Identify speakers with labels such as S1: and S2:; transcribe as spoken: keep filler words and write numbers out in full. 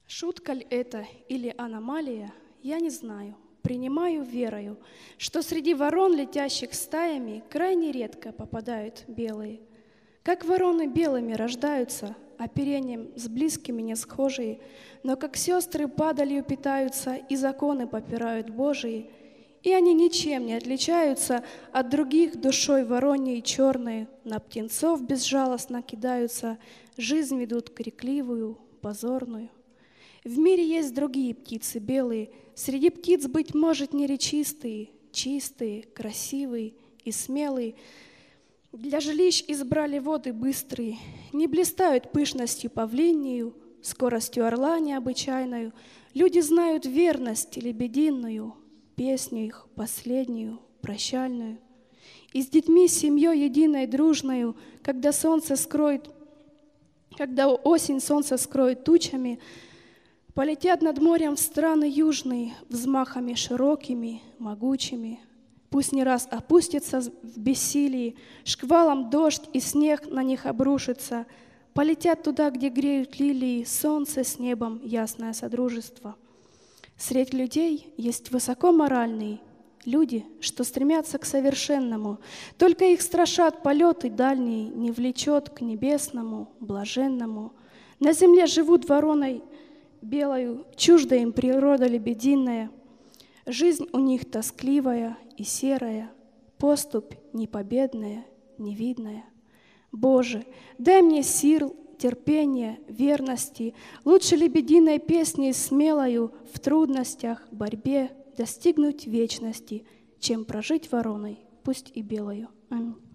S1: Шутка ли это или аномалия, я не знаю. Принимаю верою, что среди ворон, летящих стаями, крайне редко попадают белые. Как вороны белыми рождаются, оперением с близкими не схожие, но как сестры падалью питаются и законы попирают Божии, и они ничем не отличаются от других душой вороньей и черной, на птенцов безжалостно кидаются, жизнь ведут крикливую, позорную. В мире есть другие птицы белые, среди птиц, быть может, неречистые, чистые, красивые и смелые. Для жилищ избрали воды быстрые, не блистают пышностью павлинью, скоростью орла необычайною. Люди знают верность лебединую, песню их последнюю, прощальную. И с детьми, семьей единой, дружною, когда солнце скроет, когда осень солнце скроет тучами, полетят над морем в страны южные, взмахами широкими, могучими. Пусть не раз опустится в бессилии, шквалом дождь и снег на них обрушится, полетят туда, где греют лилии, солнце с небом, ясное содружество. Средь людей есть высокоморальные люди, что стремятся к совершенному, только их страшат полеты дальние, не влечет к небесному, блаженному. На земле живут вороной белою, чужда им природа лебединая, жизнь у них тоскливая и серая, поступь непобедная, невидная. Боже, дай мне сил, терпения, верности, лучше лебединой песней смелою в трудностях, борьбе достигнуть вечности, чем прожить вороной, пусть и белою. Аминь.